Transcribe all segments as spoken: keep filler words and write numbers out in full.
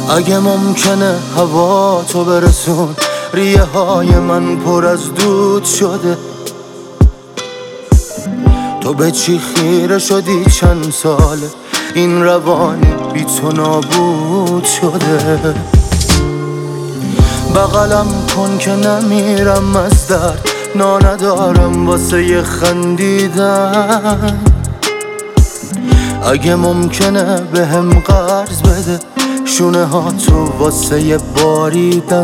اگه ممکنه هوا تو برسون، ریه های من پر از دود شده. تو به چی خیره شدی چند ساله، این روانی بی تو نابود شده. بغلم کن که نمیرم از درد، نا ندارم واسه یه خندیدن. اگه ممکنه به هم قرض بده، شونه ها تو واسه یه باریدن.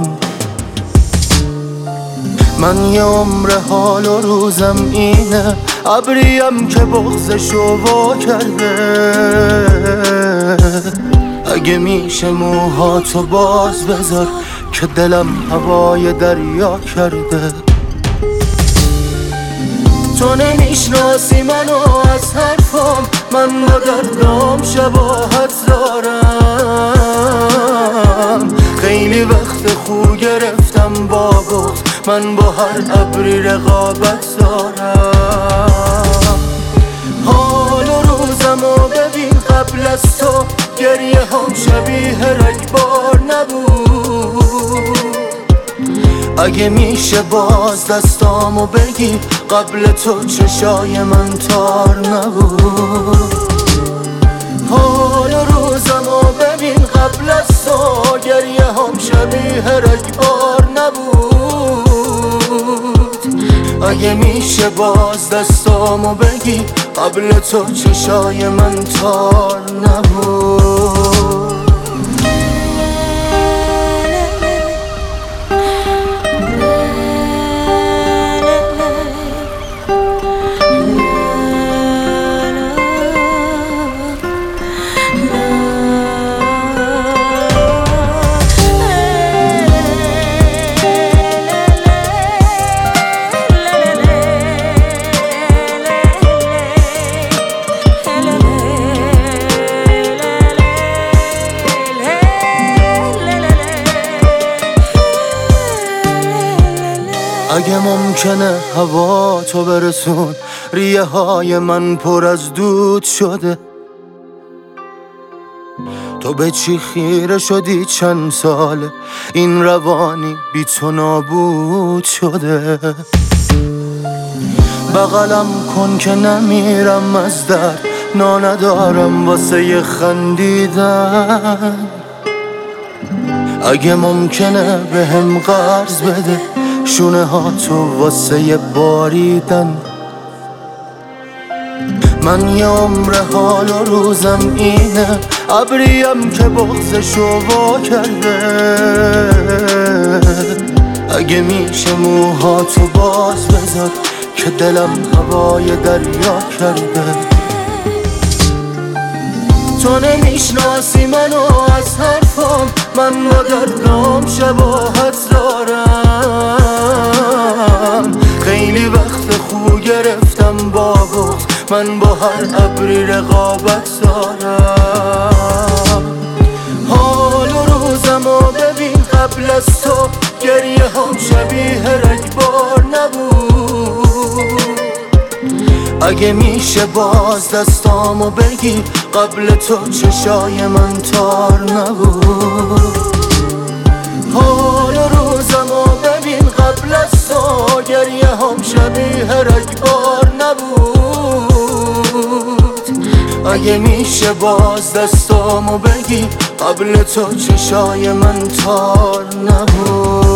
من یه عمر حال و روزم اینه، ابریم که بغضشو وا کرده. اگه میشه موهاتو باز بذار که دلم هوای دریا کرده. تو نمیشناسی منو از حرفام، من با دردام شباهت دارم. خیلی وقت خو گرفتم با بغض، من با هر ابری رقابت دارم. حال و روزمو ببین قبل از تو، گریه هم شبیه رگبار نبود. اگه میشه باز دستامو بگی، قبل تو چشای من تار نبود. حال و روزمو ببین قبل از تو، گریه هم شبیه رگبار نبود. اگه میشه باز دستامو بگی، قبل تو چشای من تار نبود. اگه ممکنه هوا تو برسون، ریه های من پر از دود شده. تو به چی خیره شدی چند ساله، این روانی بی تو نابود شده. بغلم کن که نمیرم از درد، نا ندارم واسه یه خندیدن. اگه ممکنه به هم قرض بده، شونه ها تو واسه یه باریدن. من یه عمر حال و روزم اینه، ابریم که بغضشو وا کرده. اگه میشه موهاتو باز بذار که دلم هوای دریا کرده. تو نمیشناسی منو از حرفام، من با دردام شباهت دارم. خیلی وقت خو گرفتم با بغض، من با هر ابری رقابت دارم. حال و روزمو ببین قبل از تو، گریه هم شبیه رگبار نبود. اگه میشه باز دستامو بگی، قبل تو چشای من تار نبود. حال و روزمو ببین قبل از تو، گریه هم شبیه رگبار نبود. اگه میشه باز دستامو بگی، قبل تو چشای من تار نبود.